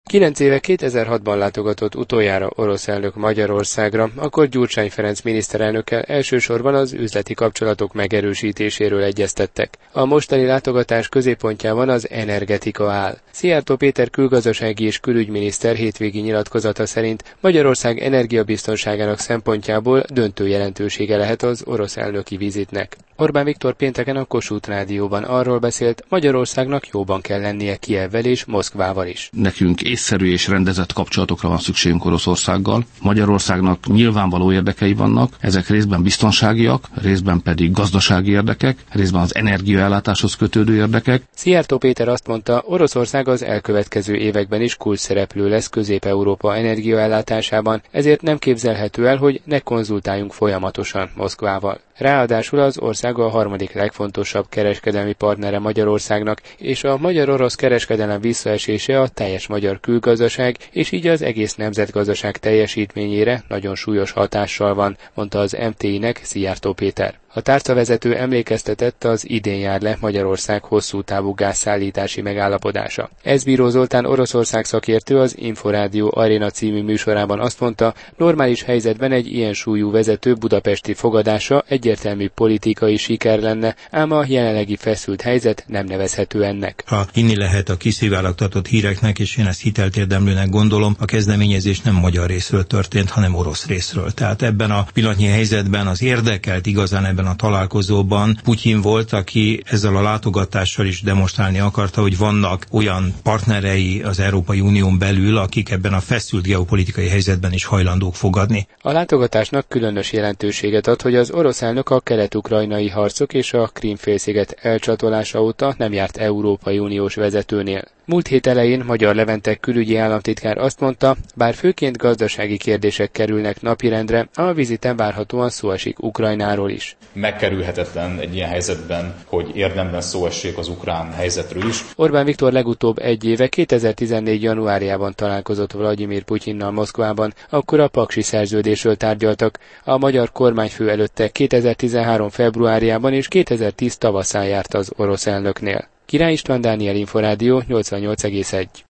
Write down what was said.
9 éve 2006-ban látogatott utoljára orosz elnök Magyarországra, akkor Gyurcsány Ferenc miniszterelnökkel elsősorban az üzleti kapcsolatok megerősítéséről egyeztettek. A mostani látogatás középpontjában az energetika áll. Szijjártó Péter külgazdasági és külügyminiszter hétvégi nyilatkozata szerint Magyarország energiabiztonságának szempontjából döntő jelentősége lehet az orosz elnöki vizitnek. Orbán Viktor pénteken a Kossuth Rádióban arról beszélt, Magyarországnak jóban kell lennie Kijevvel és Moszkvával is. Nekünk észszerű és rendezett kapcsolatokra van szükségünk Oroszországgal. Magyarországnak nyilvánvaló érdekei vannak, ezek részben biztonságiak, részben pedig gazdasági érdekek, részben az energiaellátáshoz kötődő érdekek. Szijjártó Péter azt mondta, Oroszország az elkövetkező években is kulcsszereplő lesz Közép-Európa energiaellátásában, ezért nem képzelhető el, hogy ne konzultáljunk folyamatosan Moszkvával. Ráadásul az ország a harmadik legfontosabb kereskedelmi partnere Magyarországnak, és a magyar-orosz kereskedelem visszaesése a teljes magyar külgazdaság, és így az egész nemzetgazdaság teljesítményére nagyon súlyos hatással van, mondta az MTI-nek Szijjártó Péter. A tárcavezető emlékeztetett, az idén jár le Magyarország hosszú távú gázszállítási megállapodása. Ezbíró Zoltán Oroszország szakértő az Inforádió Arena című műsorában azt mondta, normális helyzetben egy ilyen súlyú vezető budapesti fogadása egyértelmű politikai siker lenne, ám a jelenlegi feszült helyzet nem nevezhető ennek. Ha hinni lehet a kiszivárogtatott híreknek, és én ezt hiteltérdemlőnek gondolom, a kezdeményezés nem magyar részről történt, hanem orosz részről. Tehát ebben a pillanatnyi helyzetben az érdekelt igazán ebben a találkozóban Putyin volt, aki ezzel a látogatással is demonstrálni akarta, hogy vannak olyan partnerei az Európai Unión belül, akik ebben a feszült geopolitikai helyzetben is hajlandók fogadni. A látogatásnak különös jelentőséget ad, hogy az orosz elnök a kelet-ukrajnai harcok és a Krím-félsziget elcsatolása óta nem járt Európai Uniós vezetőnél. Múlt hét elején Magyar Levente külügyi államtitkár azt mondta, bár főként gazdasági kérdések kerülnek napirendre, a viziten várhatóan szó esik Ukrajnáról is. Megkerülhetetlen egy ilyen helyzetben, hogy érdemben szó essék az ukrán helyzetről is. Orbán Viktor legutóbb egy éve 2014. januárjában találkozott Vlagyimir Putyinnal Moszkvában, akkor a Paksi Szerződésről tárgyaltak. A magyar kormányfő előtte 2013. februárjában és 2010 tavaszán járt az orosz elnöknél. Király István, Dániel, Inforádió 88,1.